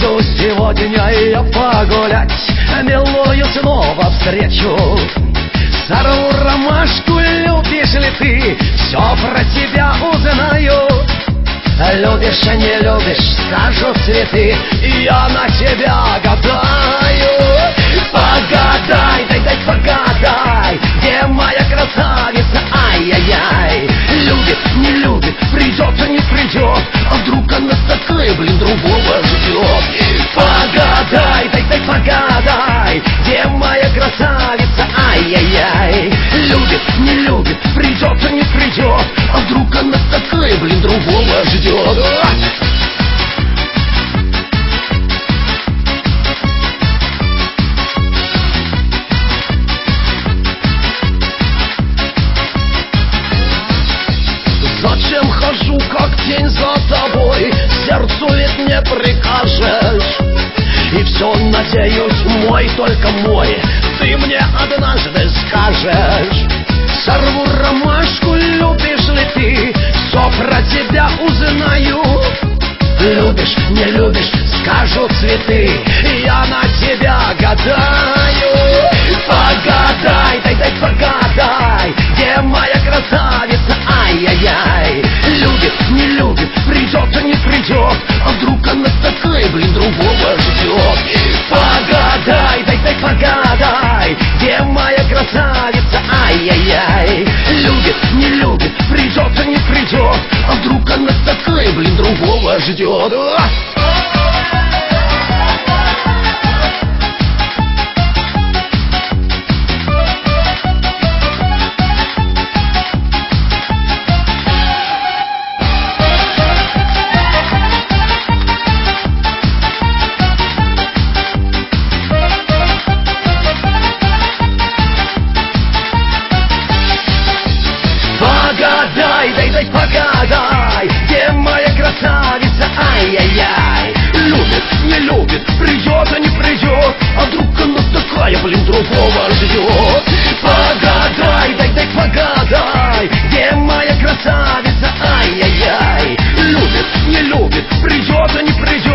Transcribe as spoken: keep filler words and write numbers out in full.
Выйду сегодня я погулять, милую снова встречу. Сорву ромашку, любишь ли ты, все про тебя узнаю. Любишь, а не любишь, скажут цветы, и я на тебя гадаю. Погадай, дай, дай, погадай, где моя красавица, ай-яй-яй. Любит, не любит, придет, а не придет, а вдруг она такая, блин, другого ждет. Погадай, дай, дай, погадай, где моя красавица, ай-яй-яй. Любит, не любит, придет, а не придет, а вдруг она такая, блин, другого ждет. Зачем хожу, как тень за тобой? Сердцу ведь не прикажешь. И все, надеюсь, мой, только мой, ты мне однажды скажешь. Сорву ромашку, любишь ли ты, все про тебя узнаю. Любишь, не любишь, скажут цветы, я на тебя гадаю. Погадай, дай, дай, погадай, где моя красавица, ай-яй-яй. Любит, не любит, придет, а не придет, а вдруг она такая, блин, другого ждет. Погадай, дай, дай, погадай, где моя красавица, ай-яй-яй. Любит, не любит, придет, а не придет, а вдруг она такая, блин, другого ждет. Погадай, дай, дай, погадай, где моя красавица, ай-яй-яй. Любит, не любит, придет, а не придет, а вдруг она такая, блин, другого ждет. Погадай, дай, дай, погадай, где моя красавица, ай-яй-яй. Любит, не любит, придет, а не придет,